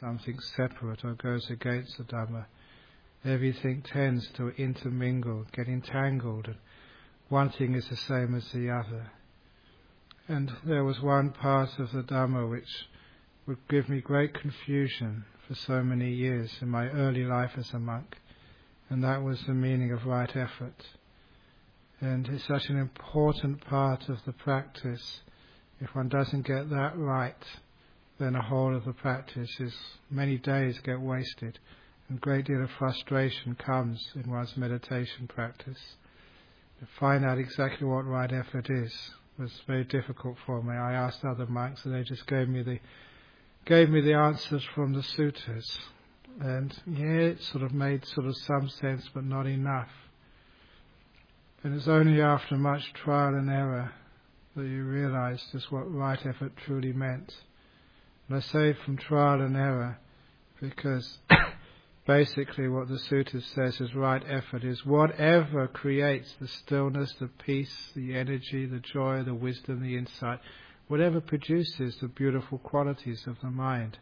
something separate or goes against the Dhamma. Everything tends to intermingle, get entangled, and one thing is the same as the other. And there was one part of the Dhamma which would give me great confusion for so many years in my early life as a monk, and that was the meaning of right effort. And it's such an important part of the practice. If one doesn't get that right, then the whole of the practice is, many days get wasted, and a great deal of frustration comes in one's meditation practice. To find out exactly what right effort is was very difficult for me. I asked other monks and they just gave me the answers from the suttas. And it sort of made some sense, but not enough. And it's only after much trial and error that you realize just what right effort truly meant. And I say from trial and error because basically what the sutta says is right effort is whatever creates the stillness, the peace, the energy, the joy, the wisdom, the insight, whatever produces the beautiful qualities of the mind.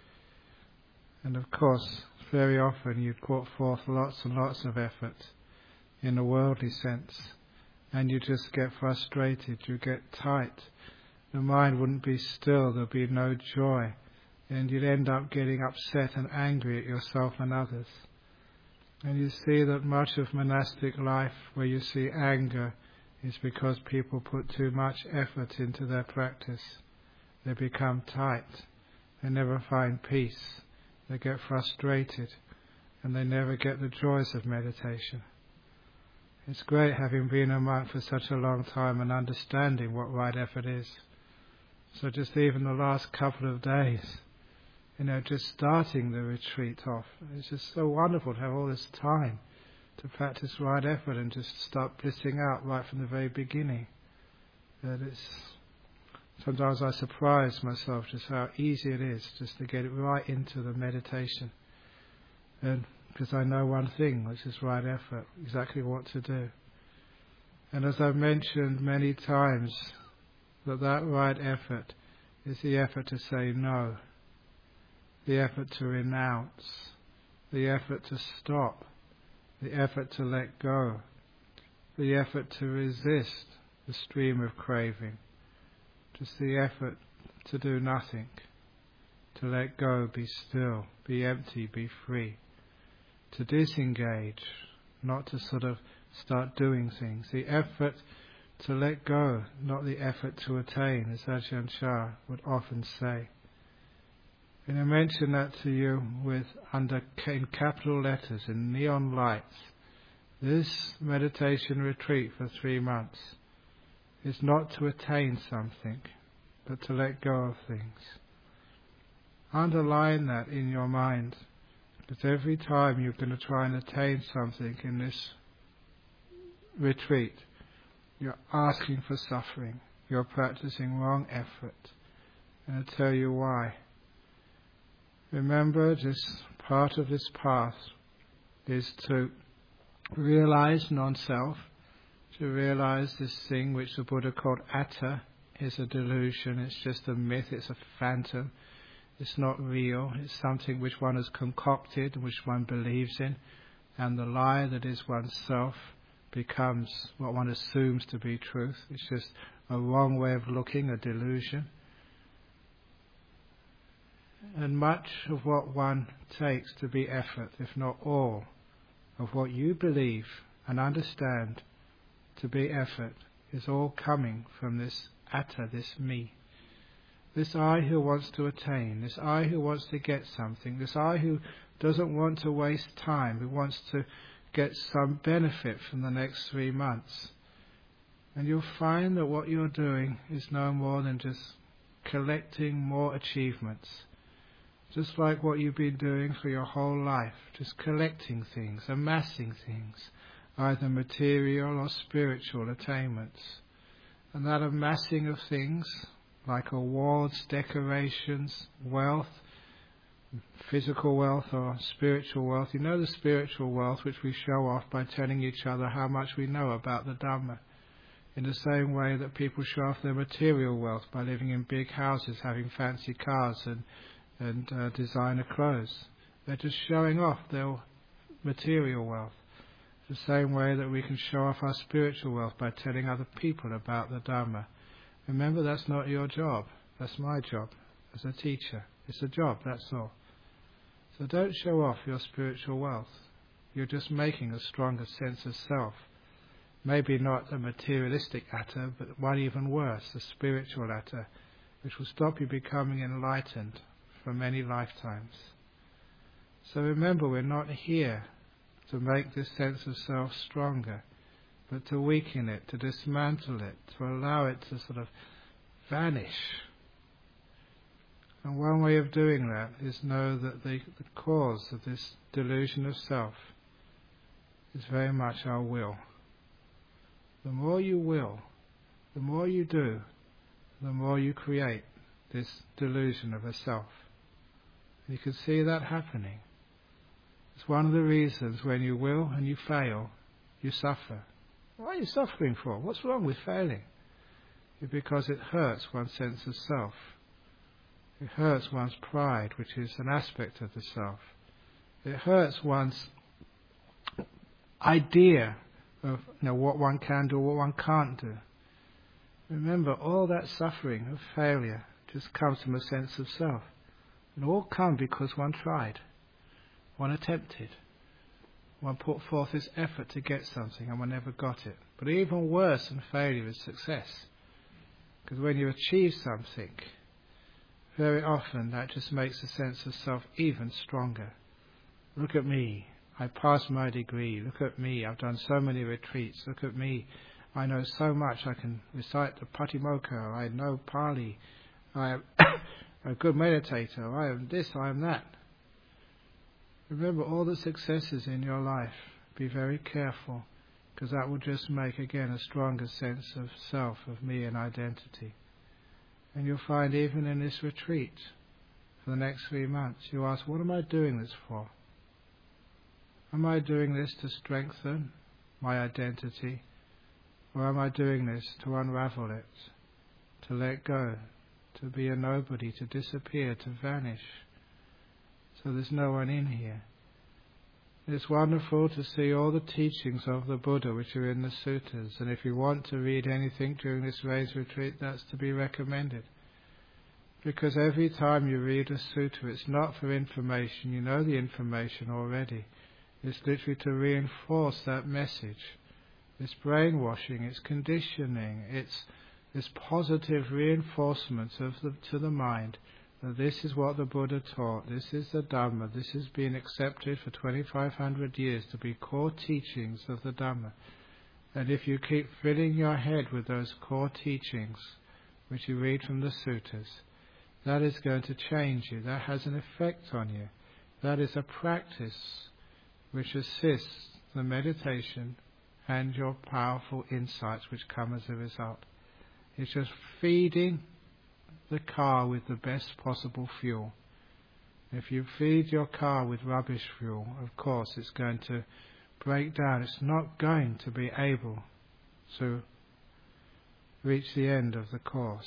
And of course, very often you put forth lots and lots of effort in a worldly sense, and you just get frustrated, you get tight. The mind wouldn't be still, there'd be no joy, and you'd end up getting upset and angry at yourself and others. And you see that much of monastic life where you see anger is because people put too much effort into their practice. They become tight, they never find peace, they get frustrated, and they never get the joys of meditation. It's great having been a monk for such a long time and understanding what right effort is. So just even the last couple of days, just starting the retreat off, it's just so wonderful to have all this time to practice right effort and just start blissing out right from the very beginning. Sometimes I surprise myself just how easy it is just to get it right into the meditation. And because I know one thing, which is right effort, exactly what to do. And as I've mentioned many times, that right effort is the effort to say no, the effort to renounce, the effort to stop, the effort to let go, the effort to resist the stream of craving, just the effort to do nothing, to let go, be still, be empty, be free, to disengage, not to start doing things. The effort to let go, not the effort to attain, as Ajahn Chah would often say. And I mention that to you in capital letters, in neon lights. This meditation retreat for 3 months is not to attain something, but to let go of things. Underline that in your mind, because every time you're going to try and attain something in this retreat, you're asking for suffering. You're practicing wrong effort. And I'll tell you why. Remember, just part of this path is to realize non-self, to realize this thing which the Buddha called atta is a delusion, it's just a myth, it's a phantom, it's not real, it's something which one has concocted, which one believes in, and the lie that is oneself becomes what one assumes to be truth. It's just a wrong way of looking, a delusion. And much of what one takes to be effort, if not all, of what you believe and understand to be effort, is all coming from this atta, this me. This I who wants to attain, this I who wants to get something, this I who doesn't want to waste time, who wants to get some benefit from the next 3 months. And you'll find that what you're doing is no more than just collecting more achievements. Just like what you've been doing for your whole life, just collecting things, amassing things, either material or spiritual attainments. And that amassing of things, like awards, decorations, wealth, physical wealth or spiritual wealth. You know the spiritual wealth which we show off by telling each other how much we know about the Dhamma. In the same way that people show off their material wealth by living in big houses, having fancy cars and and designer clothes. They're just showing off their material wealth. The same way that we can show off our spiritual wealth by telling other people about the Dhamma. Remember, that's not your job. That's my job as a teacher. It's a job, that's all. So don't show off your spiritual wealth. You're just making a stronger sense of self. Maybe not a materialistic atta, but one even worse, a spiritual atta, which will stop you becoming enlightened for many lifetimes. So remember, we're not here to make this sense of self stronger, but to weaken it, to dismantle it, to allow it to sort of vanish. And one way of doing that is know that the cause of this delusion of self is very much our will. The more you will, the more you do, the more you create this delusion of a self. And you can see that happening. It's one of the reasons when you will and you fail, you suffer. What are you suffering for? What's wrong with failing? It's because it hurts one's sense of self. It hurts one's pride, which is an aspect of the self. It hurts one's idea of what one can do, what one can't do. Remember, all that suffering of failure just comes from a sense of self. It all comes because one tried. One attempted. One put forth this effort to get something and one never got it. But even worse than failure is success. Because when you achieve something, very often that just makes the sense of self even stronger. Look at me. I passed my degree. Look at me. I've done so many retreats. Look at me. I know so much. I can recite the Patimokkha. I know Pali. I am a good meditator. I am this, I am that. Remember all the successes in your life. Be very careful, because that will just make again a stronger sense of self, of me and identity. And you'll find even in this retreat, for the next 3 months, you ask, what am I doing this for? Am I doing this to strengthen my identity? Or am I doing this to unravel it, to let go, to be a nobody, to disappear, to vanish? So there's no one in here. It's wonderful to see all the teachings of the Buddha which are in the suttas, and if you want to read anything during this raised retreat, that's to be recommended. Because every time you read a sutta, it's not for information, you know the information already. It's literally to reinforce that message. It's brainwashing, it's conditioning, it's this positive reinforcement to the mind. This is what the Buddha taught, this is the Dhamma, this has been accepted for 2,500 years to be core teachings of the Dhamma. And if you keep filling your head with those core teachings, which you read from the suttas, that is going to change you, that has an effect on you. That is a practice which assists the meditation and your powerful insights which come as a result. It's just feeding the car with the best possible fuel. If you feed your car with rubbish fuel, of course it's going to break down. It's not going to be able to reach the end of the course.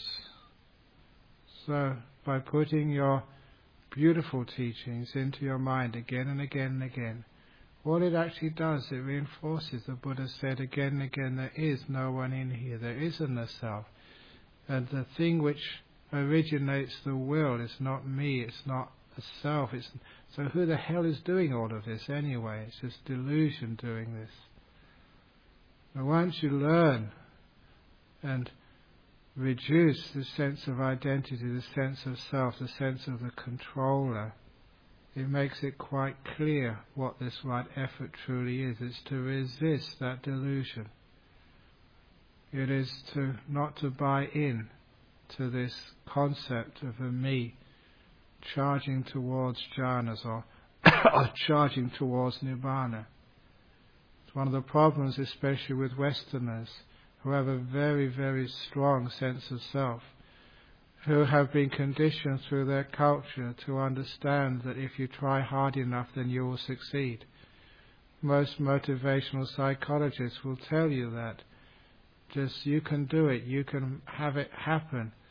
So by putting your beautiful teachings into your mind again and again and again, what it actually does, it reinforces. The Buddha said again and again, there is no one in here, there isn't a self. And the thing which originates the will is not me, it's not a self. So who the hell is doing all of this anyway? It's just delusion doing this. But once you learn and reduce the sense of identity, the sense of self, the sense of the controller, it makes it quite clear what this right effort truly is. It's to resist that delusion. It is to not to buy in to this concept of a me charging towards jhanas or charging towards nibbana. It's one of the problems, especially with Westerners, who have a very, very strong sense of self, who have been conditioned through their culture to understand that if you try hard enough then you will succeed. Most motivational psychologists will tell you that. Just you can do it, you can have it happen.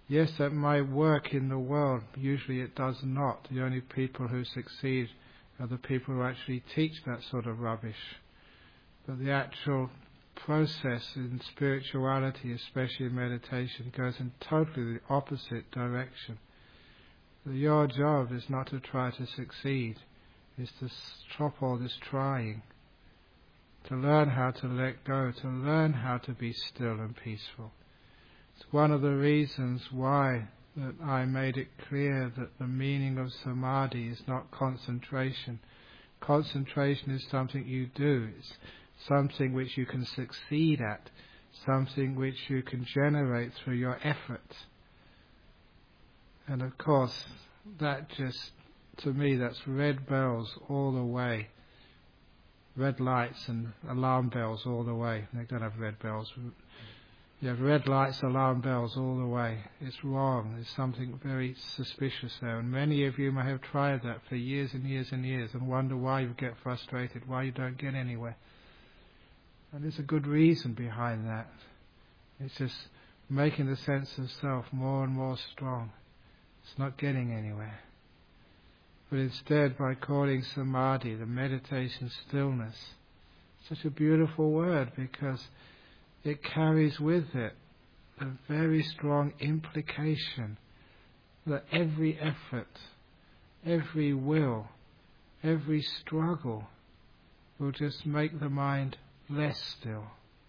Yes, that might work in the world. Usually it does not. The only people who succeed are the people who actually teach that sort of rubbish. But the actual process in spirituality, especially in meditation, goes in totally the opposite direction. Your job is not to try to succeed, is to stop all this trying, to learn how to let go, to learn how to be still and peaceful. It's one of the reasons why that I made it clear that the meaning of samadhi is not concentration. Concentration is something you do. It's something which you can succeed at, something which you can generate through your effort. And of course, that just, to me, that's red bells all the way. Red lights and alarm bells all the way. They don't have red bells. You have red lights, alarm bells all the way. It's wrong. There's something very suspicious there. And many of you may have tried that for years and years and years and wonder why you get frustrated, why you don't get anywhere. And there's a good reason behind that. It's just making the sense of self more and more strong. It's not getting anywhere. But instead, by calling samadhi, the meditation stillness, such a beautiful word, because it carries with it a very strong implication that every effort, every will, every struggle will just make the mind less still.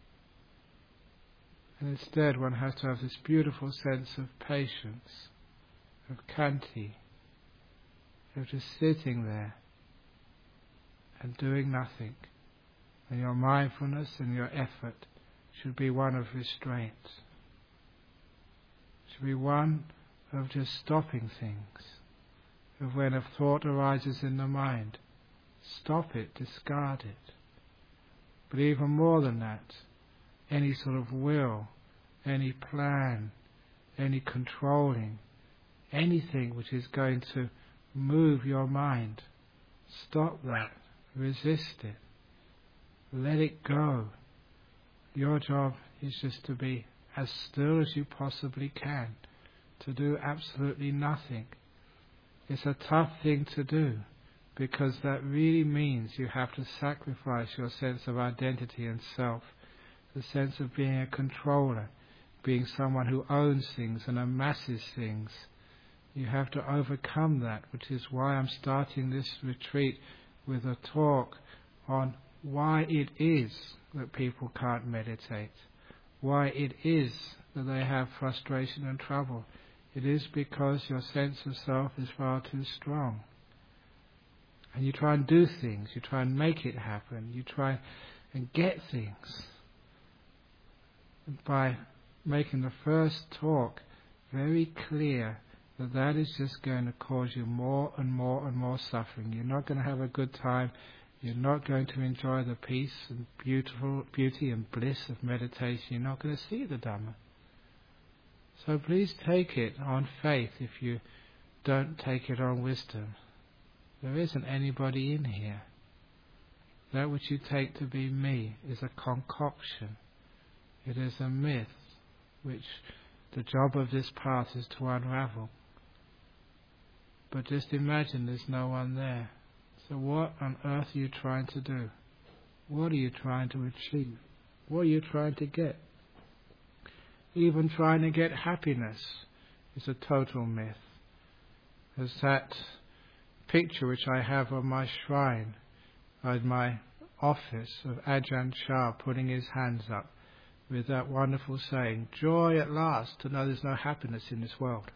And instead one has to have this beautiful sense of patience, of khanti, of just sitting there and doing nothing. And your mindfulness and your effort should be one of restraint. Should be one of just stopping things. Of when a thought arises in the mind, stop it, discard it. But even more than that, any sort of will, any plan, any controlling, anything which is going to move your mind, stop that, resist it, let it go. Your job is just to be as still as you possibly can, to do absolutely nothing. It's a tough thing to do, because that really means you have to sacrifice your sense of identity and self, the sense of being a controller, being someone who owns things and amasses things. You have to overcome that, which is why I'm starting this retreat with a talk on why it is that people can't meditate, why it is that they have frustration and trouble. It is because your sense of self is far too strong. And you try and do things, you try and make it happen, you try and get things. And by making the first talk very clear that that is just going to cause you more and more and more suffering. You're not going to have a good time. You're not going to enjoy the peace and beauty and bliss of meditation. You're not going to see the Dhamma. So please take it on faith if you don't take it on wisdom. There isn't anybody in here. That which you take to be me is a concoction. It is a myth which the job of this path is to unravel. But just imagine there's no one there. So what on earth are you trying to do? What are you trying to achieve? What are you trying to get? Even trying to get happiness is a total myth. There's that picture which I have on my shrine, in my office, of Ajahn Chah putting his hands up with that wonderful saying, joy at last to know there's no happiness in this world.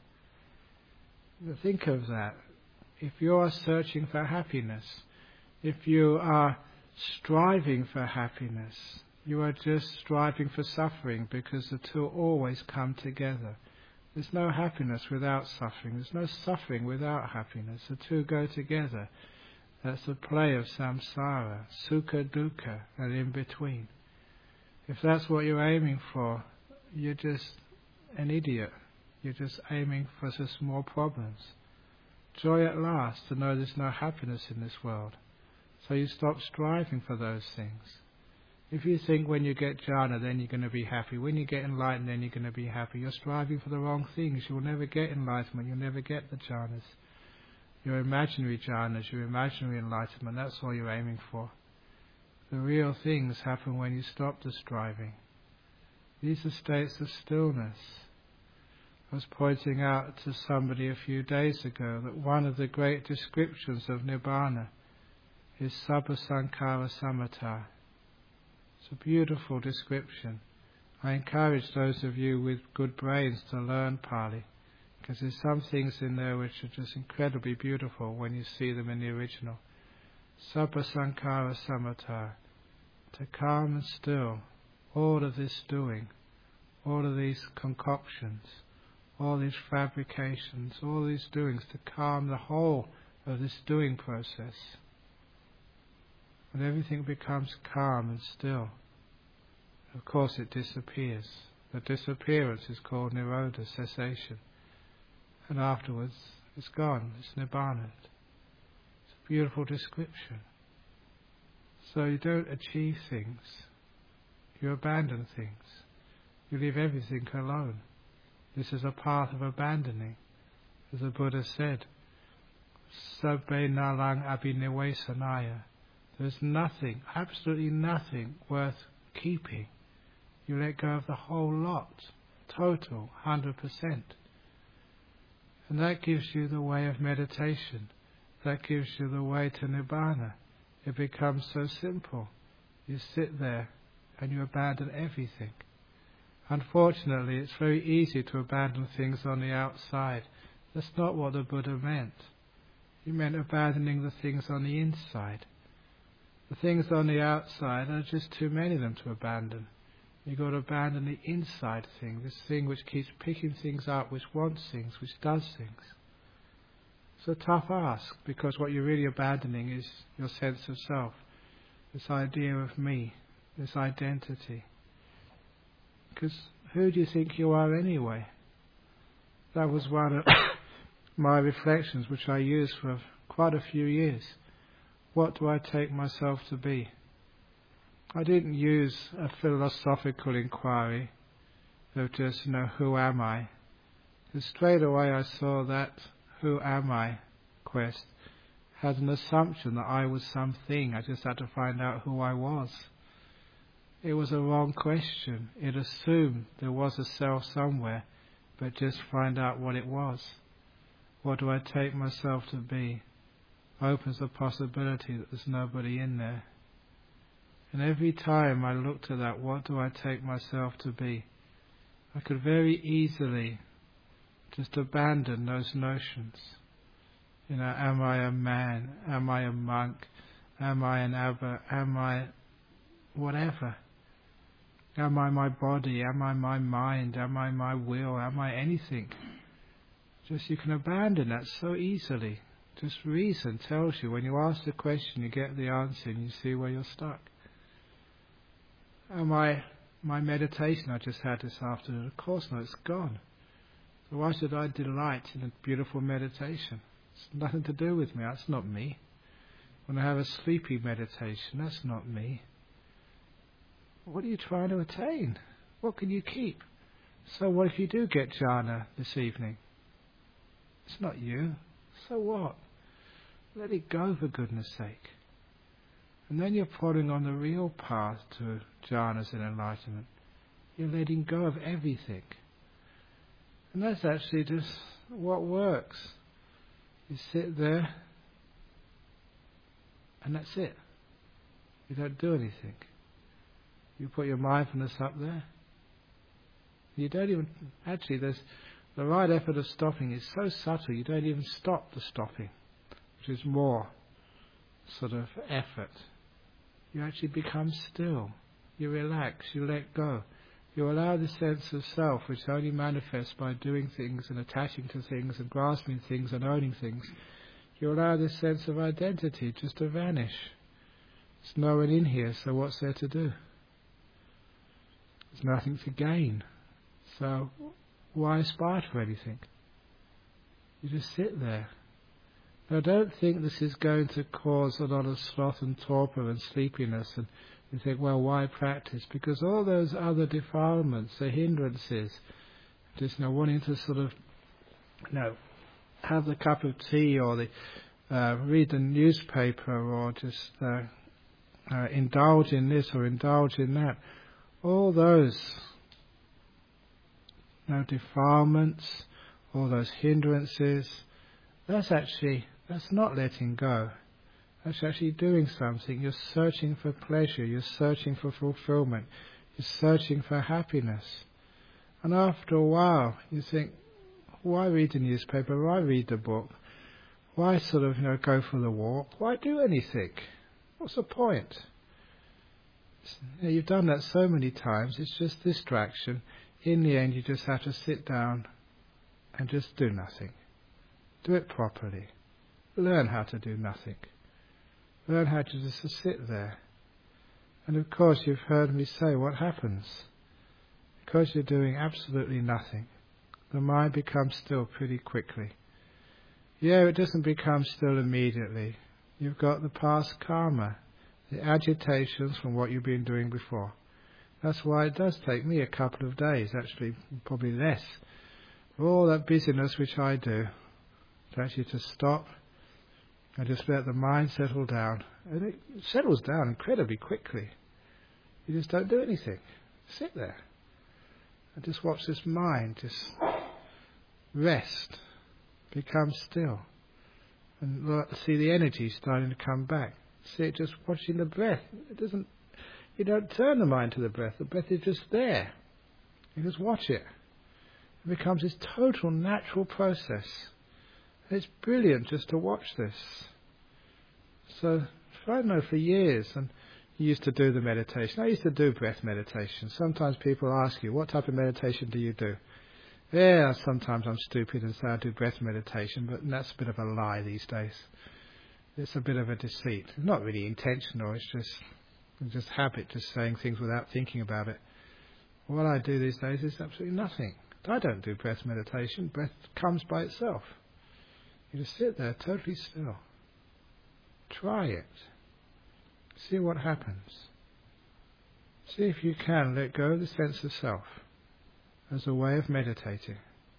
Think of that. If you are searching for happiness, if you are striving for happiness, you are just striving for suffering, because the two always come together. There's no happiness without suffering. There's no suffering without happiness. The two go together. That's the play of samsara, sukha, dukkha, and in between. If that's what you're aiming for, you're just an idiot. You're just aiming for just more problems. Joy at last to know there's no happiness in this world. So you stop striving for those things. If you think when you get jhana then you're going to be happy, when you get enlightened then you're going to be happy, you're striving for the wrong things. You'll never get enlightenment, you'll never get the jhanas. Your imaginary jhanas, your imaginary enlightenment, that's all you're aiming for. The real things happen when you stop the striving. These are states of stillness. I was pointing out to somebody a few days ago that one of the great descriptions of Nibbana is Sabba Sankhara Samatha. It's a beautiful description. I encourage those of you with good brains to learn Pali, because there's some things in there which are just incredibly beautiful when you see them in the original. Sabba Sankhara Samatha, to calm and still all of this doing, all of these concoctions, all these fabrications, all these doings, to calm the whole of this doing process. And everything becomes calm and still. Of course it disappears. The disappearance is called Nirodha, cessation. And afterwards it's gone, it's Nibbana. It's a beautiful description. So you don't achieve things, you abandon things. You leave everything alone. This is a path of abandoning. As the Buddha said, Sabbe nalang abhinivesanaya. There's nothing, absolutely nothing worth keeping. You let go of the whole lot, total, 100%. And that gives you the way of meditation. That gives you the way to Nibbana. It becomes so simple. You sit there and you abandon everything. Unfortunately, it's very easy to abandon things on the outside. That's not what the Buddha meant. He meant abandoning the things on the inside. The things on the outside are just too many of them to abandon. You've got to abandon the inside thing, this thing which keeps picking things up, which wants things, which does things. It's a tough ask, because what you're really abandoning is your sense of self, this idea of me, this identity. Because who do you think you are anyway? That was one of my reflections which I used for quite a few years. What do I take myself to be? I didn't use a philosophical inquiry of just, who am I? Because straight away I saw that who am I quest had an assumption that I was something. I just had to find out who I was. It was a wrong question. It assumed there was a self somewhere, but just find out what it was. What do I take myself to be? Opens the possibility that there's nobody in there. And every time I looked at that, what do I take myself to be? I could very easily just abandon those notions. Am I a man? Am I a monk? Am I an abbot? Am I whatever? Am I my body? Am I my mind? Am I my will? Am I anything? Just you can abandon that so easily. Just reason tells you. When you ask the question, you get the answer and you see where you're stuck. My meditation I just had this afternoon, of course not, it's gone. So why should I delight in a beautiful meditation? It's nothing to do with me, that's not me. When I have a sleepy meditation, that's not me. What are you trying to attain? What can you keep? So what if you do get jhana this evening? It's not you. So what? Let it go, for goodness sake. And then you're plodding on the real path to jhanas and enlightenment. You're letting go of everything. And that's actually just what works. You sit there and that's it. You don't do anything. You put your mindfulness up there. You don't even... Actually, there's the right effort of stopping is so subtle you don't even stop the stopping, which is more sort of effort. You actually become still. You relax, you let go. You allow the sense of self, which only manifests by doing things and attaching to things and grasping things and owning things. You allow this sense of identity just to vanish. There's no one in here, so what's there to do? There's nothing to gain. So why aspire for anything? You just sit there. Now don't think this is going to cause a lot of sloth and torpor and sleepiness and You think, well, why practice? Because all those other defilements, the hindrances, just wanting to sort of, have the cup of tea or read the newspaper or just indulge in this or indulge in that. All those defilements, all those hindrances, that's not letting go. That's actually doing something. You're searching for pleasure, you're searching for fulfillment, you're searching for happiness. And after a while you think, why read the newspaper, why read the book, why sort of go for the walk, why do anything? What's the point? You've done that so many times, it's just distraction. In the end you just have to sit down and just do nothing. Do it properly. Learn how to do nothing. Learn how to just sit there. And of course you've heard me say what happens. Because you're doing absolutely nothing, the mind becomes still pretty quickly. Yeah, it doesn't become still immediately. You've got the past karma, the agitations from what you've been doing before. That's why it does take me a couple of days, actually probably less, for all that busyness which I do, to actually to stop and just let the mind settle down. And it settles down incredibly quickly. You just don't do anything. Sit there and just watch this mind just rest, become still, and see the energy starting to come back. See it just watching the breath. You don't turn the mind to the breath. The breath is just there. You just watch it. It becomes this total natural process. It's brilliant just to watch this. So, I don't know, for years, and you used to do the meditation. I used to do breath meditation. Sometimes people ask you, what type of meditation do you do? Yeah, sometimes I'm stupid and say I do breath meditation, but that's a bit of a lie these days. It's a bit of a deceit. It's not really intentional, it's just habit, just saying things without thinking about it. What I do these days is absolutely nothing. I don't do breath meditation. Breath comes by itself. You just sit there totally still. Try it. See what happens. See if you can let go of the sense of self as a way of meditating.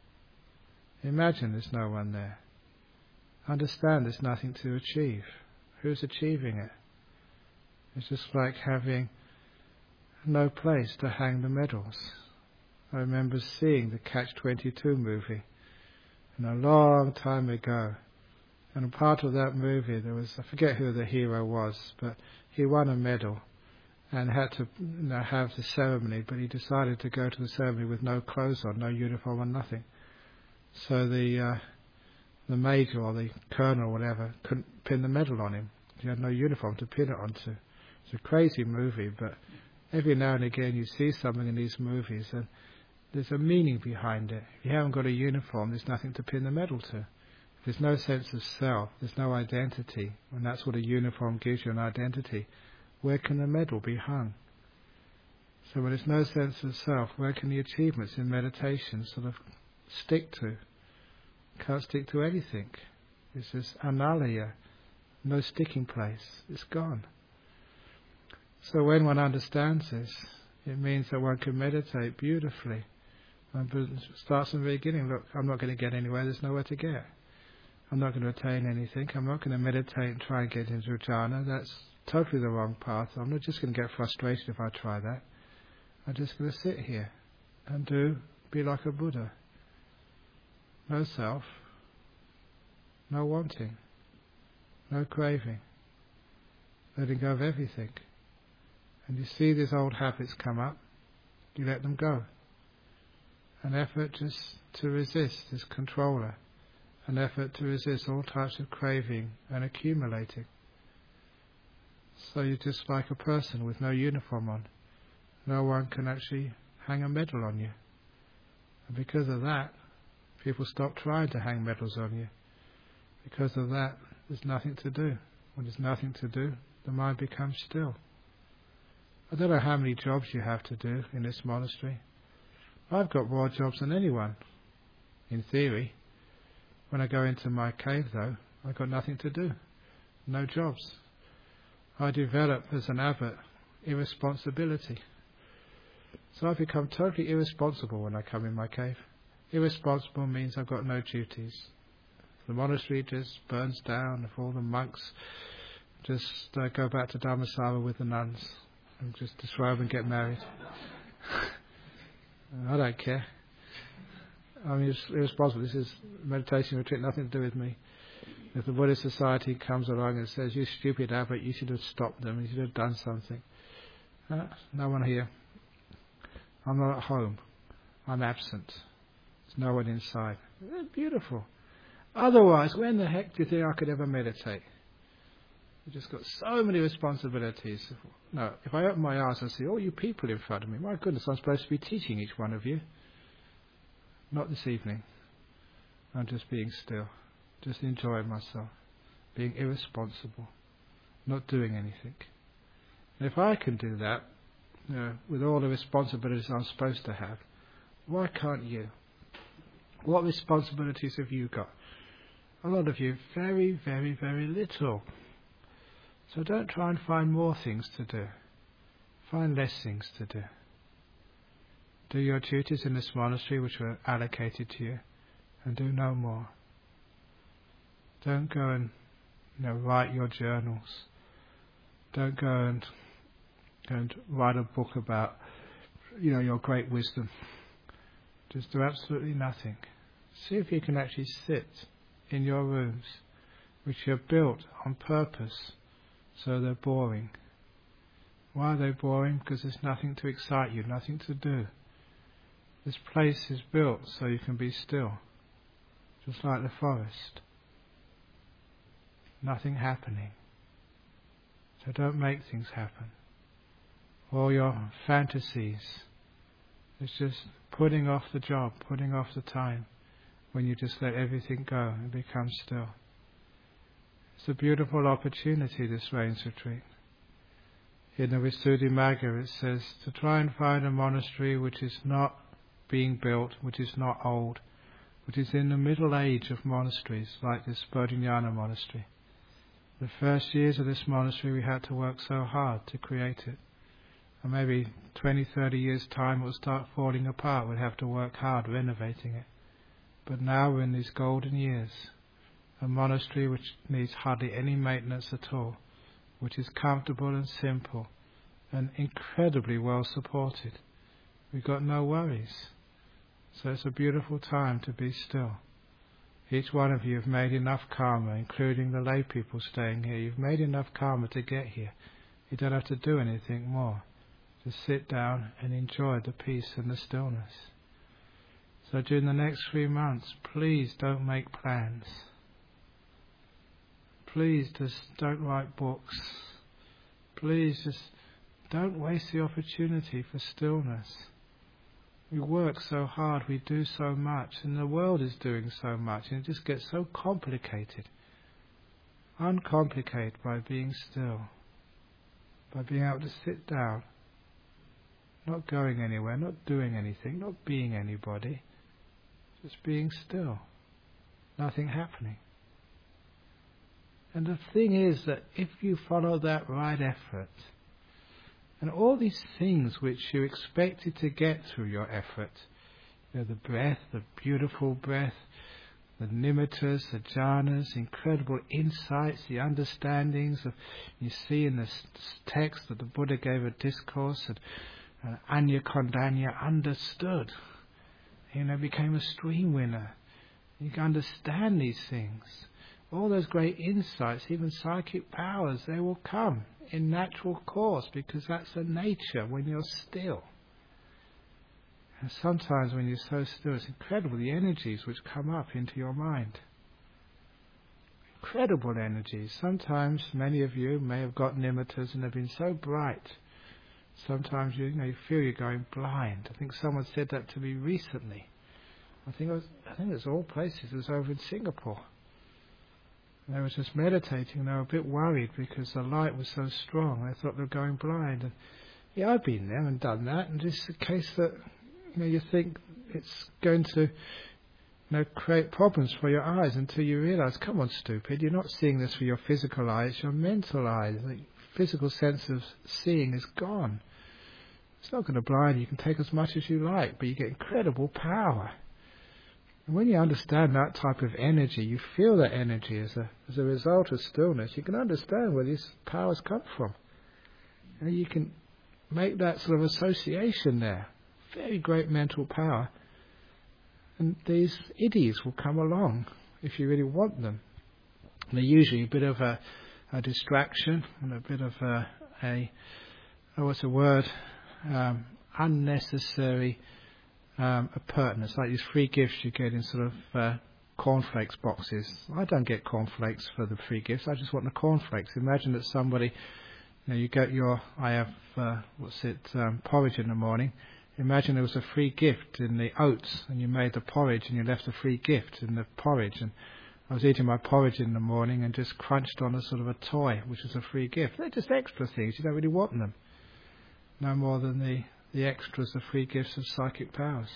Imagine there's no one there. Understand there's nothing to achieve. Who's achieving it? It's just like having no place to hang the medals. I remember seeing the Catch-22 movie a long time ago. And a part of that movie, I forget who the hero was, but he won a medal and had to have the ceremony, but he decided to go to the ceremony with no clothes on, no uniform and nothing. So the major or the colonel or whatever couldn't pin the medal on him. He had no uniform to pin it onto. It's a crazy movie, but every now and again you see something in these movies and there's a meaning behind it. If you haven't got a uniform, there's nothing to pin the medal to. If there's no sense of self, there's no identity, and that's what a uniform gives you, an identity. Where can the medal be hung? So when there's no sense of self, where can the achievements in meditation sort of stick to? Can't stick to anything. It's just analaya, no sticking place. It's gone. So when one understands this, it means that one can meditate beautifully. One starts from the beginning. Look, I'm not going to get anywhere. There's nowhere to get. I'm not going to attain anything. I'm not going to meditate and try and get into jhana. That's totally the wrong path. I'm not just going to get frustrated if I try that. I'm just going to sit here and be like a Buddha. No self, no wanting, no craving, letting go of everything. And you see these old habits come up, you let them go. An effort just to resist this controller, an effort to resist all types of craving and accumulating. So you're just like a person with no uniform on. No one can actually hang a medal on you. And because of that, people stop trying to hang medals on you. Because of that, there's nothing to do. When there's nothing to do, the mind becomes still. I don't know how many jobs you have to do in this monastery. I've got more jobs than anyone, in theory. When I go into my cave, though, I've got nothing to do. No jobs. I develop as an abbot irresponsibility. So I've become totally irresponsible when I come in my cave. Irresponsible means I've got no duties. The monastery just burns down. If all the monks just go back to Dhammasava with the nuns and just disrobe and get married. I don't care. I mean, it's irresponsible. This is meditation retreat, nothing to do with me. If the Buddhist Society comes along and says, "You stupid abbot, you should have stopped them, you should have done something." No one here. I'm not at home. I'm absent. There's no one inside. Beautiful. Otherwise, when the heck do you think I could ever meditate? I've just got so many responsibilities. No, if I open my eyes and see all you people in front of me, my goodness, I'm supposed to be teaching each one of you. Not this evening. I'm just being still, just enjoying myself, being irresponsible, not doing anything. And if I can do that, with all the responsibilities I'm supposed to have, why can't you? What responsibilities have you got? A lot of you, very, very, very little. So don't try and find more things to do. Find less things to do. Do your duties in this monastery which were allocated to you, and do no more. Don't go and write your journals. Don't go and write a book about your great wisdom. Just do absolutely nothing. See if you can actually sit in your rooms, which are built on purpose, so they're boring. Why are they boring? Because there's nothing to excite you, nothing to do. This place is built so you can be still, just like the forest. Nothing happening. So don't make things happen. All your fantasies, it's just putting off the job, putting off the time, when you just let everything go and become still. It's a beautiful opportunity, this rains retreat. In the Visuddhimagga it says to try and find a monastery which is not being built, which is not old, which is in the middle age of monasteries, like this Bodhinyana monastery. The first years of this monastery we had to work so hard to create it. And maybe 20, 30 years' time it will start falling apart. We'd have to work hard renovating it. But now we're in these golden years. A monastery which needs hardly any maintenance at all, which is comfortable and simple and incredibly well supported. We've got no worries. So it's a beautiful time to be still. Each one of you have made enough karma, including the lay people staying here. You've made enough karma to get here. You don't have to do anything more. Just sit down and enjoy the peace and the stillness. So during the next 3 months, please don't make plans. Please just don't write books. Please just don't waste the opportunity for stillness. We work so hard, we do so much, and the world is doing so much, and it just gets so complicated. Uncomplicate by being still, by being able to sit down, not going anywhere, not doing anything, not being anybody, just being still, nothing happening. And the thing is that if you follow that right effort, and all these things which you expected to get through your effort, the breath, the beautiful breath, the nimittas, the jhanas, incredible insights, the understandings of, you see in this text that the Buddha gave a discourse, and Anya Kondanya understood, became a stream winner. You can understand these things. All those great insights, even psychic powers, they will come in natural course, because that's the nature when you're still. And sometimes when you're so still, it's incredible the energies which come up into your mind. Incredible energies. Sometimes many of you may have got nimittas and have been so bright. Sometimes you feel you're going blind. I think someone said that to me recently. I think it was all places. It was over in Singapore. They were just meditating. They were a bit worried because the light was so strong. They thought they were going blind. And yeah, I've been there and done that. And it's a case that you think it's going to create problems for your eyes until you realise, come on, stupid, you're not seeing this with your physical eyes, your mental eyes. Like, physical sense of seeing is gone. It's not going to blind you. You can take as much as you like, but you get incredible power. And when you understand that type of energy, you feel that energy as a result of stillness, you can understand where these powers come from. And you can make that sort of association there. Very great mental power. And these iddies will come along if you really want them. And they're usually a bit of a distraction and a bit of unnecessary appurtenance, like these free gifts you get in sort of cornflakes boxes. I don't get cornflakes for the free gifts. I just want the cornflakes. Imagine that somebody, you get I have porridge in the morning. Imagine there was a free gift in the oats, and you made the porridge, and you left a free gift in the porridge. And I was eating my porridge in the morning and just crunched on a sort of a toy, which is a free gift. They're just extra things. You don't really want them. No more than the extras, the free gifts of psychic powers.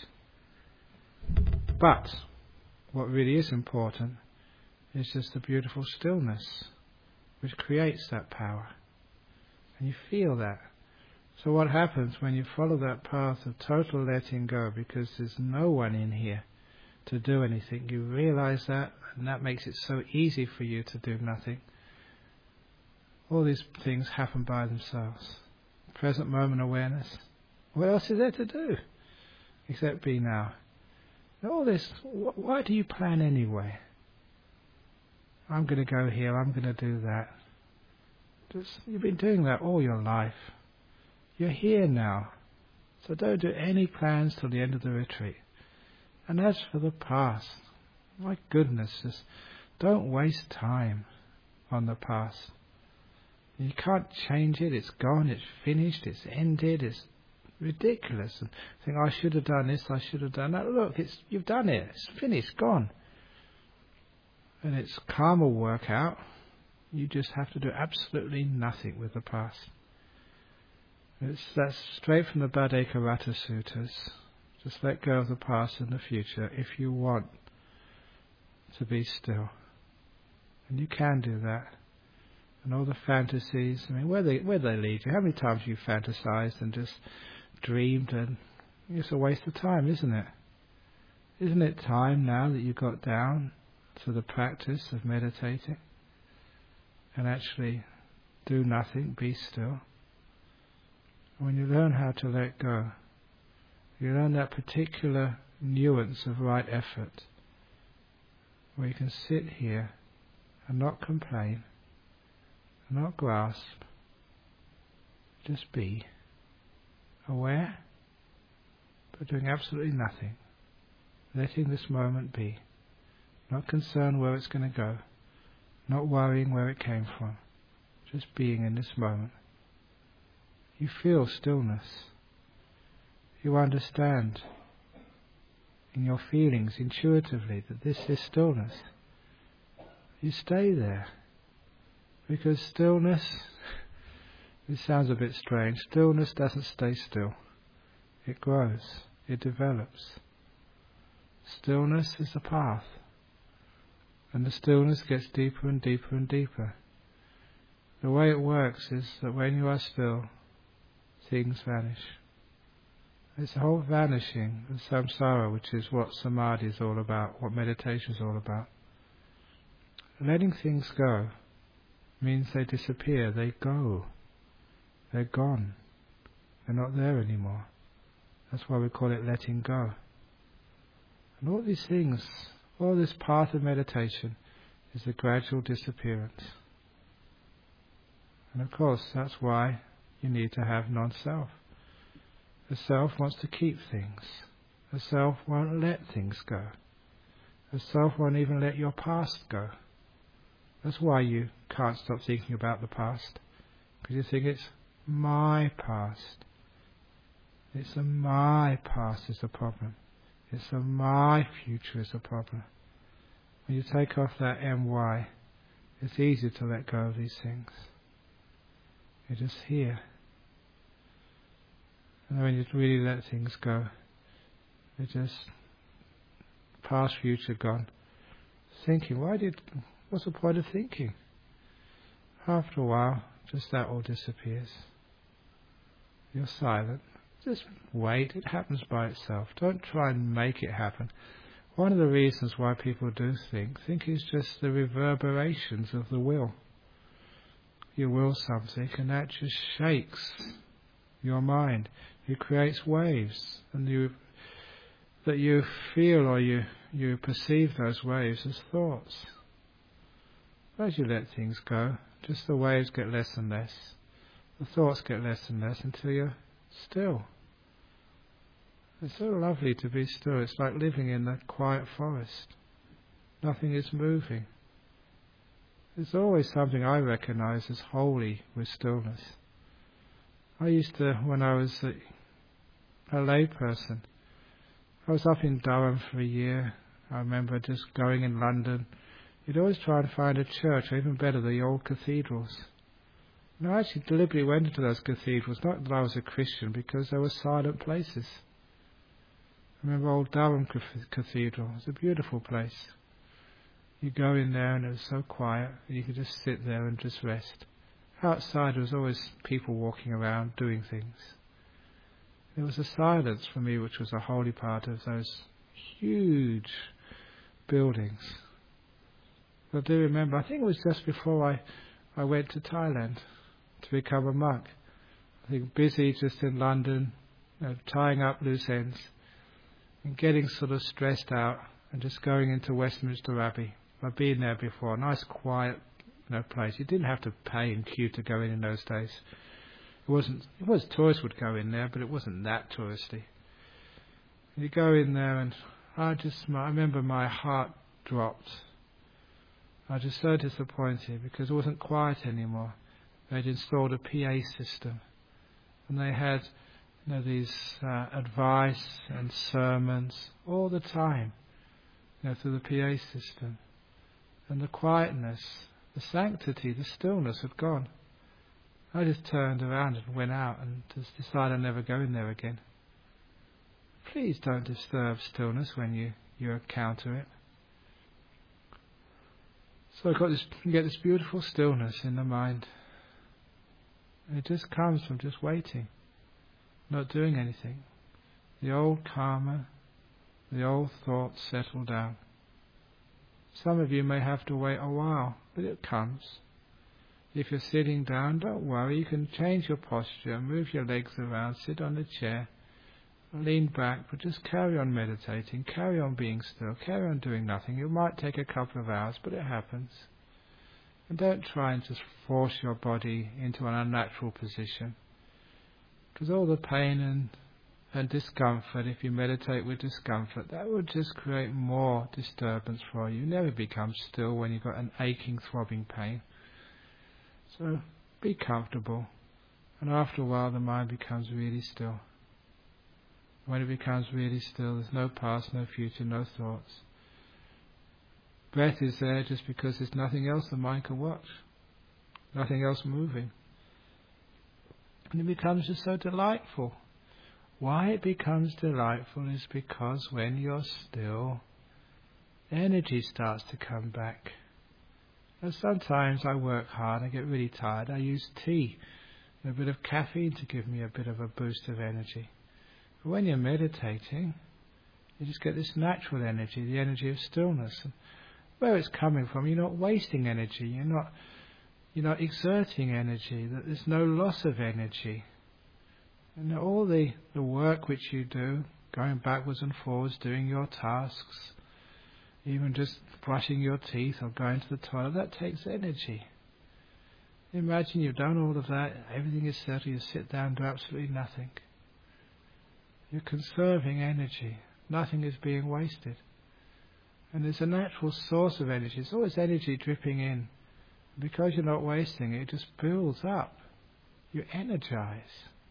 But what really is important is just the beautiful stillness which creates that power. And you feel that. So what happens when you follow that path of total letting go, because there's no one in here to do anything, you realize that, and that makes it so easy for you to do nothing. All these things happen by themselves. Present moment awareness. What else is there to do except be now? And all this, why do you plan anyway? I'm going to go here, I'm going to do that. You've been doing that all your life. You're here now. So don't do any plans till the end of the retreat. And as for the past, my goodness, just don't waste time on the past. You can't change it, it's gone, it's finished, it's ended, it's ridiculous. And think, I should have done this, I should have done that. Look, you've done it, it's finished, gone. And it's karma work out. You just have to do absolutely nothing with the past. That's straight from the Bhaddekaratta Suttas. Just let go of the past and the future if you want to be still. And you can do that. And all the fantasies, where they lead you? How many times have you fantasized and just dreamed, and it's a waste of time, isn't it? Isn't it time now that you got down to the practice of meditating and actually do nothing, be still? When you learn how to let go, you learn that particular nuance of right effort, where you can sit here and not complain, and not grasp, just be aware, but doing absolutely nothing, letting this moment be, not concerned where it's going to go, not worrying where it came from, just being in this moment. You feel stillness. You understand in your feelings intuitively that this is stillness. You stay there. Because stillness, it sounds a bit strange, stillness doesn't stay still. It grows, it develops. Stillness is a path. And the stillness gets deeper and deeper and deeper. The way it works is that when you are still, things vanish. It's the whole vanishing of samsara, which is what samadhi is all about, what meditation is all about. Letting things go means they disappear, they go. They're gone. They're not there anymore. That's why we call it letting go. And all these things, all this path of meditation is a gradual disappearance. And of course, that's why you need to have non-self. The self wants to keep things. The self won't let things go. The self won't even let your past go. That's why you can't stop thinking about the past. Because you think it's my past. It's my past is the problem. It's my future is the problem. When you take off that my, it's easy to let go of these things. You're just here. And when you really let things go, they're just past, future, gone. Thinking, what's the point of thinking? After a while, just that all disappears. You're silent. Just wait, it happens by itself. Don't try and make it happen. One of the reasons why people do think is just the reverberations of the will. You will something and that just shakes your mind. It creates waves, and you feel or you perceive those waves as thoughts. As you let things go, just the waves get less and less. The thoughts get less and less until you're still. It's so lovely to be still. It's like living in the quiet forest. Nothing is moving. There's always something I recognize as holy with stillness. I used to, when I was a lay person, I was up in Durham for a year. I remember just going in London. You'd always try and find a church, or even better, the old cathedrals. And I actually deliberately went into those cathedrals, not that I was a Christian, because they were silent places. I remember old Durham Cathedral. It's a beautiful place. You go in there and it was so quiet, you could just sit there and just rest. Outside there was always people walking around doing things. There was a silence for me which was a holy part of those huge buildings. I do remember, I think it was just before I went to Thailand to become a monk. I think busy just in London, tying up loose ends and getting sort of stressed out and just going into Westminster Abbey. I've been there before, a nice quiet place. You didn't have to pay and queue to go in those days. It was tourists would go in there, but it wasn't that touristy. You go in there and I remember my heart dropped. I was just so disappointed because it wasn't quiet anymore. They'd installed a PA system and they had these advice and sermons all the time through the PA system. And the quietness, the sanctity, the stillness had gone. I just turned around and went out and just decided I'd never go in there again. Please don't disturb stillness when you encounter it. So you get this beautiful stillness in the mind. And it just comes from just waiting, not doing anything. The old karma, the old thoughts settle down. Some of you may have to wait a while, but it comes. If you're sitting down, don't worry, you can change your posture, move your legs around, sit on the chair, lean back, but just carry on meditating, carry on being still, carry on doing nothing. It might take a couple of hours, but it happens. And don't try and just force your body into an unnatural position. Because all the pain and discomfort, if you meditate with discomfort, that would just create more disturbance for you. You never become still when you've got an aching, throbbing pain. So be comfortable. And after a while the mind becomes really still. When it becomes really still, there's no past, no future, no thoughts. Breath is there just because there's nothing else the mind can watch. Nothing else moving. And it becomes just so delightful. Why it becomes delightful is because when you're still, energy starts to come back. And sometimes I work hard, I get really tired, I use tea, a bit of caffeine to give me a bit of a boost of energy. But when you're meditating, you just get this natural energy, the energy of stillness. And where it's coming from, you're not wasting energy, you're not exerting energy, that there's no loss of energy. And all the work which you do, going backwards and forwards, doing your tasks, even just brushing your teeth or going to the toilet, that takes energy. Imagine you've done all of that, everything is settled, you sit down and do absolutely nothing. You're conserving energy. Nothing is being wasted. And there's a natural source of energy. There's always energy dripping in. Because you're not wasting it, it just builds up. You energize.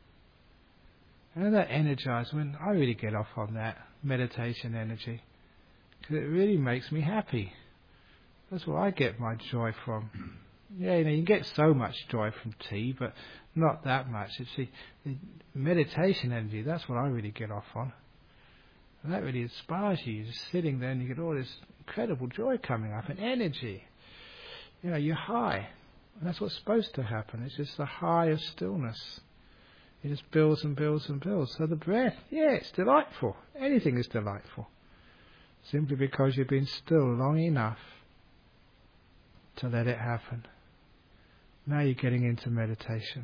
And that energize, when I really get off on that meditation energy, because it really makes me happy. That's where I get my joy from. Yeah, you get so much joy from tea, but not that much. You see, the meditation energy, that's what I really get off on. And that really inspires you. You're just sitting there and you get all this incredible joy coming up and energy. You're high. And that's what's supposed to happen. It's just the high of stillness. It just builds and builds and builds. So the breath, yeah, it's delightful. Anything is delightful. Simply because you've been still long enough to let it happen. Now you're getting into meditation.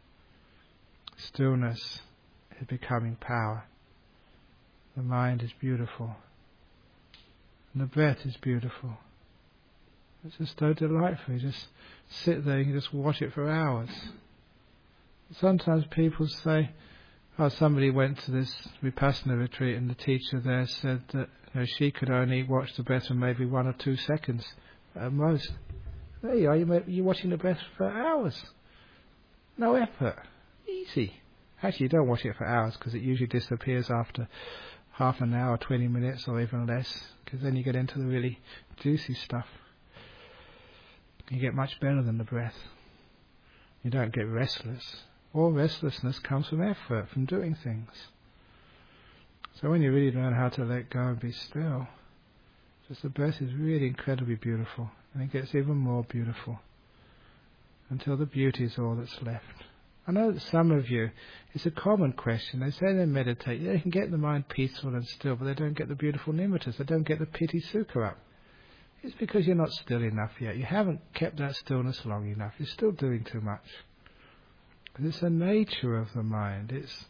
Stillness is becoming power. The mind is beautiful. And the breath is beautiful. It's just so delightful. You just sit there and you just watch it for hours. Sometimes people say, oh, somebody went to this Vipassana retreat and the teacher there said that she could only watch the breath for maybe 1 or 2 seconds at most. There you are, you're watching the breath for hours. No effort. Easy. Actually, you don't watch it for hours because it usually disappears after half an hour, 20 minutes or even less, because then you get into the really juicy stuff. You get much better than the breath. You don't get restless. All restlessness comes from effort, from doing things. So when you really learn how to let go and be still, just the breath is really incredibly beautiful, and it gets even more beautiful until the beauty is all that's left. I know that some of you, it's a common question. They say they meditate, they can get the mind peaceful and still, but they don't get the beautiful nimittas, they don't get the piti sukha up. It's because you're not still enough yet. You haven't kept that stillness long enough. You're still doing too much. It's the nature of the mind. It's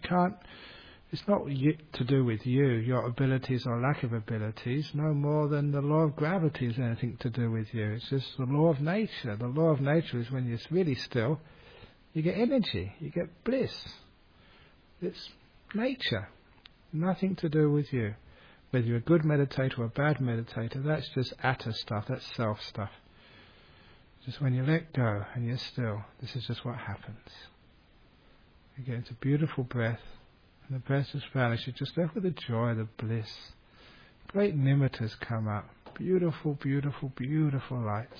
not to do with you, your abilities or lack of abilities, no more than the law of gravity has anything to do with you. It's just the law of nature. The law of nature is when you're really still, you get energy, you get bliss. It's nature. Nothing to do with you. Whether you're a good meditator or a bad meditator, that's just atta stuff, that's self stuff. Just when you let go and you're still, this is just what happens. You get into beautiful breath, and the breath just vanishes, just left with the joy, the bliss. Great nimittas come up, beautiful, beautiful, beautiful lights.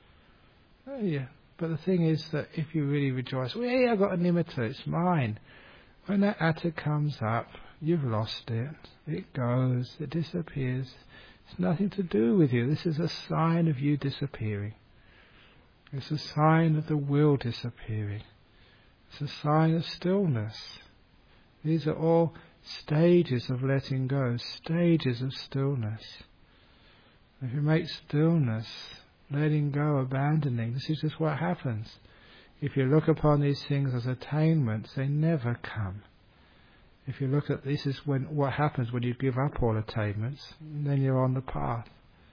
Oh yeah, but the thing is that if you really rejoice, well, hey, I've got a nimitta, it's mine. When that atta comes up, you've lost it. It goes, it disappears. It's nothing to do with you. This is a sign of you disappearing. It's a sign of the will disappearing. It's a sign of stillness. These are all stages of letting go, stages of stillness. If you make stillness, letting go, abandoning, this is just what happens. If you look upon these things as attainments, they never come. If you look at this is what happens when you give up all attainments, then you're on the path.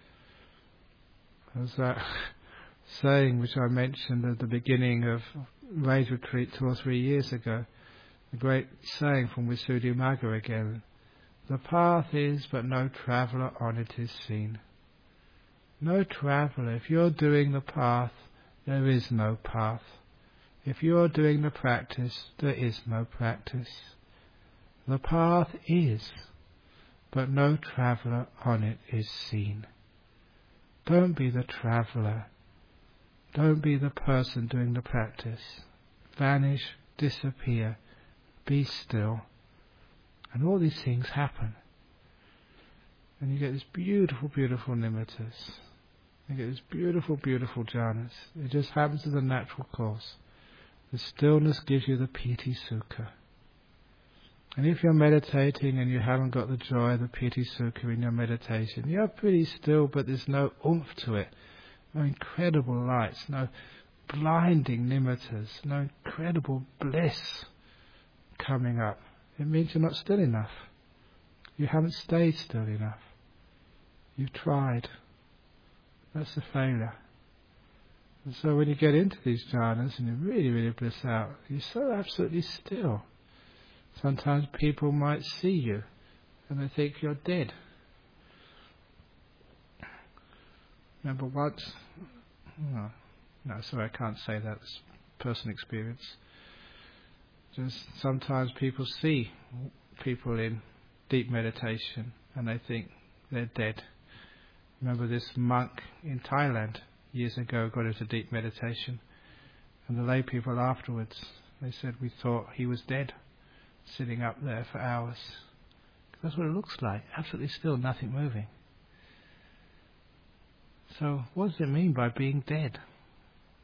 There's that saying which I mentioned at the beginning of Ray's retreat 2 or 3 years ago, the great saying from Visuddhimagga again, the path is, but no traveller on it is seen. No traveller. If you're doing the path, there is no path. If you're doing the practice, there is no practice. The path is, but no traveller on it is seen. Don't be the traveller. Don't be the person doing the practice. Vanish, disappear, be still. And all these things happen. And you get this beautiful, beautiful nimittas. You get this beautiful, beautiful jhanas. It just happens as a natural course. The stillness gives you the piti sukha. And if you're meditating and you haven't got the joy, the piti sukha in your meditation, you're pretty still, but there's no oomph to it. No incredible lights, no blinding nimittas, no incredible bliss coming up. It means you're not still enough. You haven't stayed still enough. You've tried. That's the failure. And so when you get into these jhanas and you really, really bliss out, you're so absolutely still. Sometimes people might see you and they think you're dead. Remember once, no, sorry, I can't say that, it's personal experience. Just sometimes people see people in deep meditation and they think they're dead. Remember this monk in Thailand years ago got into deep meditation, and the lay people afterwards, they said we thought he was dead, sitting up there for hours. That's what it looks like, absolutely still, nothing moving. So what does it mean by being dead?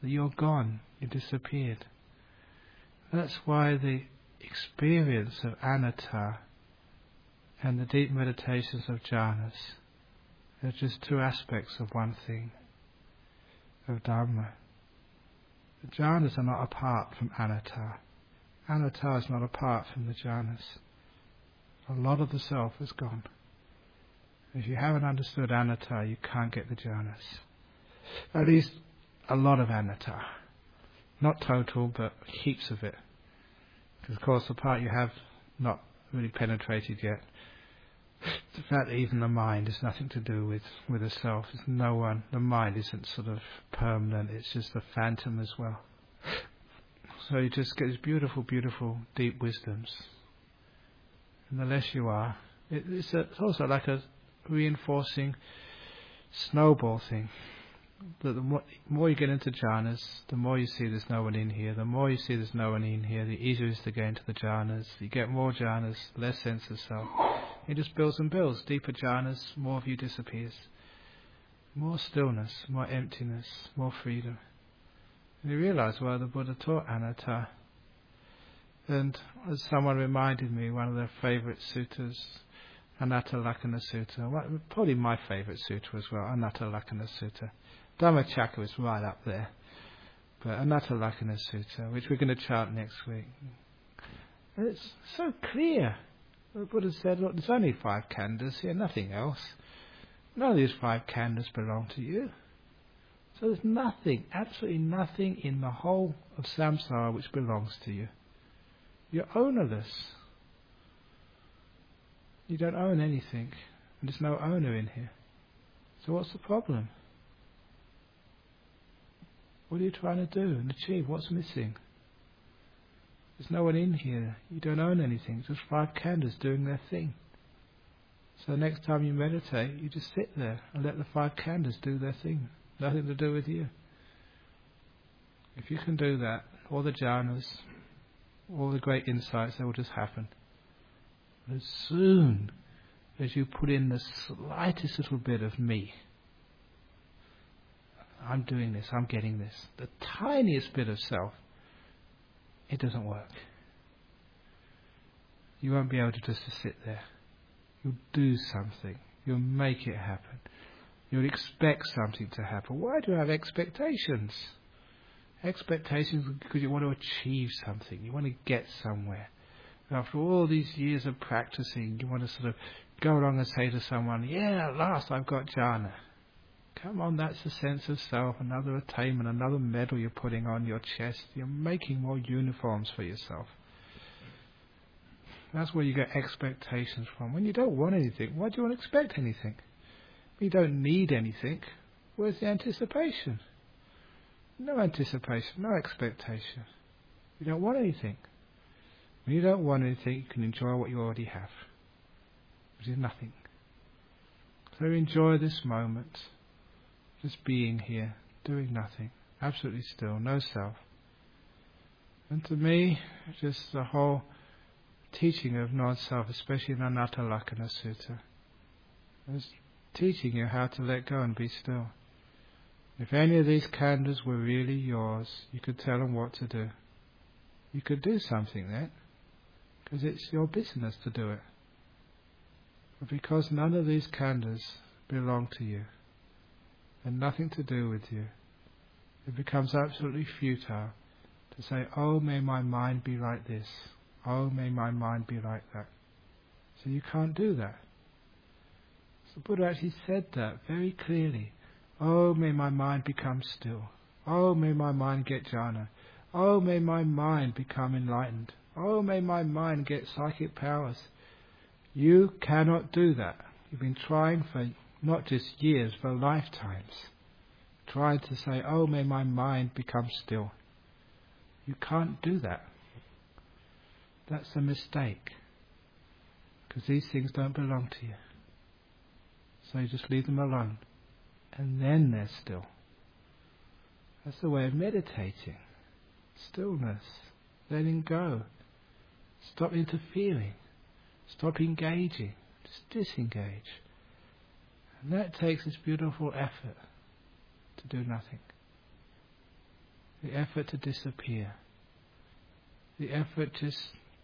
that you're gone, you disappeared. That's why the experience of anatta and the deep meditations of jhanas are just two aspects of one thing, of Dhamma. The jhanas are not apart from anatta. Anatta is not apart from the jhanas. A lot of the self is gone. If you haven't understood anatta, you can't get the jhanas. At least a lot of anatta. Not total, but heaps of it. Because of course the part you have not really penetrated yet, the fact that even the mind has nothing to do with the self. It's no one. The mind isn't sort of permanent, it's just a phantom as well. So you just get these beautiful, beautiful, deep wisdoms. And the less you are, it's also like a reinforcing snowball thing. That the more you get into jhanas, the more you see there's no one in here. The more you see there's no one in here, the easier it is to get into the jhanas. You get more jhanas, less sense of self. It just builds and builds. Deeper jhanas, more of you disappears. More stillness, more emptiness, more freedom. And you realize why the Buddha taught anatta. And as someone reminded me, one of their favourite suttas, Anatta Lakkhana Sutta, probably my favourite sutta as well, Anatta Lakkhana Sutta. Dhammacakka is right up there. But Anatta Lakkhana Sutta, which we're going to chant next week. And it's so clear. The Buddha said, look, there's only 5 khandhas here, nothing else. None of these 5 khandhas belong to you. So there's nothing, absolutely nothing in the whole of samsara which belongs to you. You're ownerless. You don't own anything, and there's no owner in here. So what's the problem? What are you trying to do and achieve? What's missing? There's no one in here. You don't own anything. Just 5 khandhas doing their thing. So next time you meditate, you just sit there and let the 5 khandhas do their thing. Nothing to do with you. If you can do that, all the jhanas, all the great insights, they will just happen. But as soon as you put in the slightest little bit of me, I'm doing this, I'm getting this, the tiniest bit of self, it doesn't work. You won't be able to just sit there. You'll do something. You'll make it happen. You'll expect something to happen. Why do you have expectations? Expectations because you want to achieve something. You want to get somewhere. After all these years of practicing, you want to sort of go along and say to someone, yeah, at last I've got jhana. Come on, that's the sense of self, another attainment, another medal you're putting on your chest. You're making more uniforms for yourself. That's where you get expectations from. When you don't want anything, why do you want to expect anything? When you don't need anything, where's the anticipation? No anticipation, no expectation. You don't want anything. When you don't want anything, you can enjoy what you already have, which is nothing. So enjoy this moment, just being here, doing nothing, absolutely still, no self. And to me, just the whole teaching of non-self, especially in Anatta Lakkhana Sutta, is teaching you how to let go and be still. If any of these khandhas were really yours, you could tell them what to do. You could do something then, because it's your business to do it. But because none of these khandhas belong to you, and nothing to do with you, it becomes absolutely futile to say, oh, may my mind be like this. Oh, may my mind be like that. So you can't do that. So the Buddha actually said that very clearly. Oh, may my mind become still. Oh, may my mind get jhana. Oh, may my mind become enlightened. Oh, may my mind get psychic powers. You cannot do that. You've been trying for not just years, for lifetimes. Trying to say, oh, may my mind become still. You can't do that. That's a mistake. Because these things don't belong to you. So you just leave them alone. And then they're still. That's the way of meditating. Stillness. Letting go. Stop interfering. Stop engaging. Just disengage. And that takes this beautiful effort to do nothing. the effort to disappear, the effort just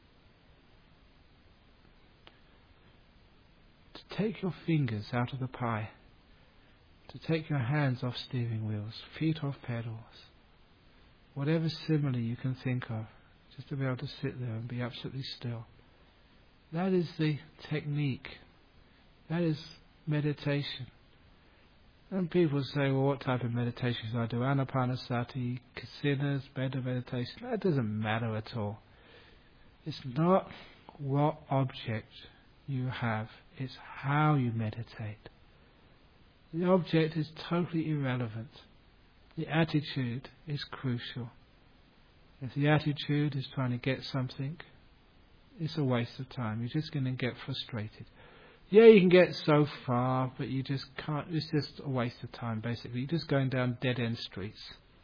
to take your fingers out of the pie, to take your hands off steering wheels, feet off pedals, whatever simile you can think of, just to be able to sit there and be absolutely still. That is the technique. That is meditation. And people say, well, what type of meditation should I do? Anapanasati, kasinas, better meditation. That doesn't matter at all. It's not what object you have, it's how you meditate. The object is totally irrelevant. The attitude is crucial. If the attitude is trying to get something, it's a waste of time. You're just going to get frustrated. Yeah, you can get so far, but you just can't. It's just a waste of time, basically. You're just going down dead-end streets.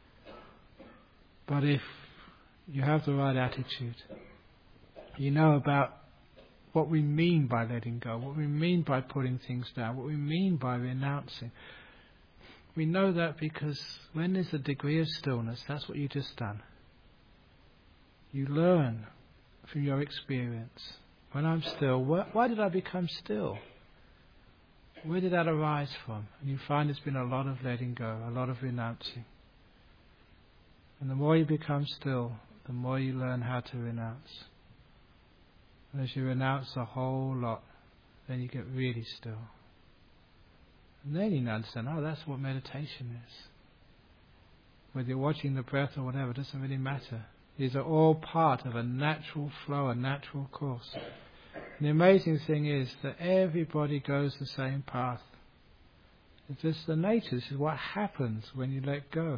But if you have the right attitude, you know about what we mean by letting go, what we mean by putting things down, what we mean by renouncing. We know that because when there's a degree of stillness, that's what you've just done. You learn from your experience. When I'm still, why did I become still? Where did that arise from? And you find there's been a lot of letting go, a lot of renouncing. And the more you become still, the more you learn how to renounce. And as you renounce a whole lot, then you get really still. And then you understand, oh, that's what meditation is. Whether you're watching the breath or whatever, it doesn't really matter. These are all part of a natural flow, a natural course. And the amazing thing is that everybody goes the same path. It's just the nature. This is what happens when you let go.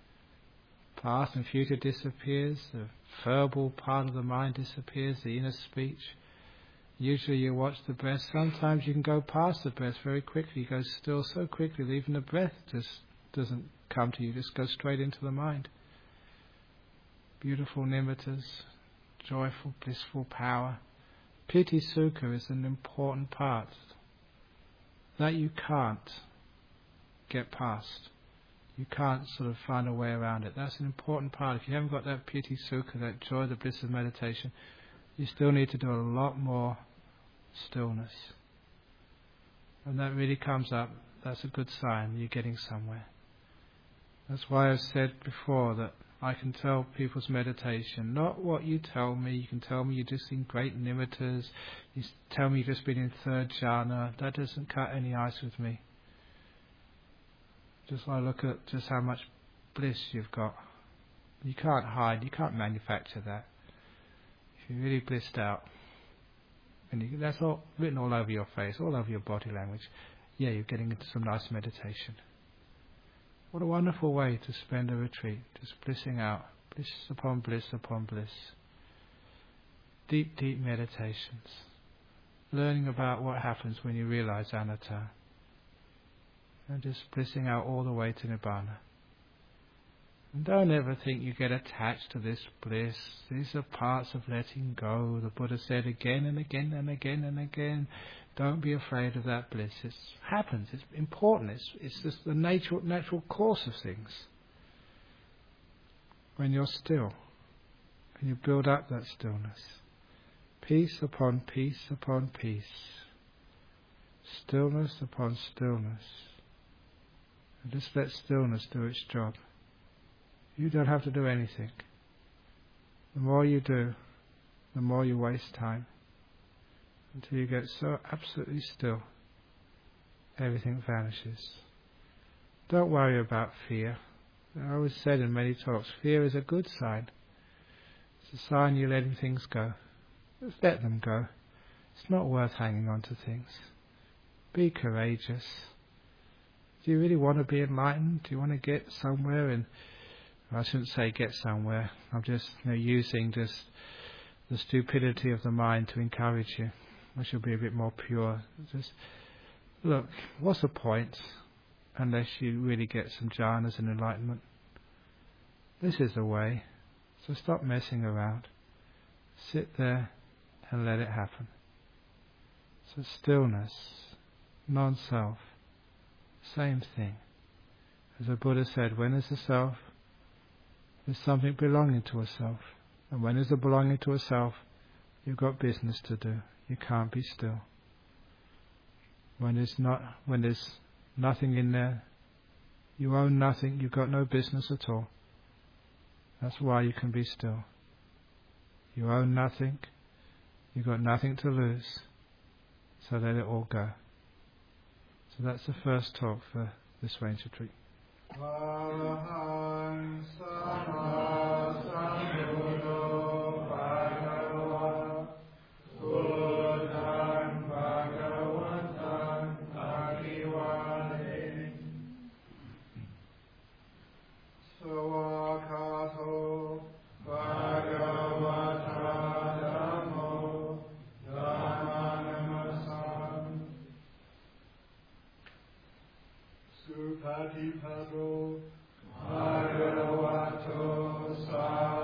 Past and future disappears. The verbal part of the mind disappears. The inner speech. Usually you watch the breath. Sometimes you can go past the breath very quickly. You go still so quickly that even the breath just doesn't come to you. Just goes straight into the mind. Beautiful nimittas, joyful, blissful power. Piti sukha is an important part that you can't get past. You can't sort of find a way around it. That's an important part. If you haven't got that piti sukha, that joy, the bliss of meditation, you still need to do a lot more stillness. When that really comes up, that's a good sign you're getting somewhere. That's why I've said before that I can tell people's meditation, not what you tell me. You can tell me you're just in great nimittas. You tell me you've just been in third jhana. That doesn't cut any ice with me. Just I look at just how much bliss you've got. You can't hide. You can't manufacture that. If you're really blissed out, and that's all written all over your face, all over your body language. Yeah, you're getting into some nice meditation. What a wonderful way to spend a retreat, just blissing out, bliss upon bliss upon bliss. Deep, deep meditations. Learning about what happens when you realize anatta. And just blissing out all the way to Nibbana. And don't ever think you get attached to this bliss. These are parts of letting go. The Buddha said again and again and again and again, don't be afraid of that bliss. It happens. It's important. It's just the natural course of things. When you're still, and you build up that stillness. Peace upon peace upon peace. Stillness upon stillness. And just let stillness do its job. You don't have to do anything. The more you do, the more you waste time. Until you get so absolutely still, everything vanishes. Don't worry about fear. I always said in many talks, fear is a good sign. It's a sign you're letting things go. Just let them go. It's not worth hanging on to things. Be courageous. Do you really want to be enlightened? Do you want to get somewhere? And I shouldn't say get somewhere. I'm just using just the stupidity of the mind to encourage you. I should be a bit more pure. Just look, what's the point unless you really get some jhanas and enlightenment? This is the way. So stop messing around. Sit there and let it happen. So stillness, non-self, same thing. As the Buddha said, when is the self? There's something belonging to a self. And when there's a belonging to a self, you've got business to do. You can't be still. When there's nothing in there, you own nothing, you've got no business at all. That's why you can be still. You own nothing, you've got nothing to lose, so let it all go. So that's the first talk for this Rains Retreat. Supatipado Bhagavato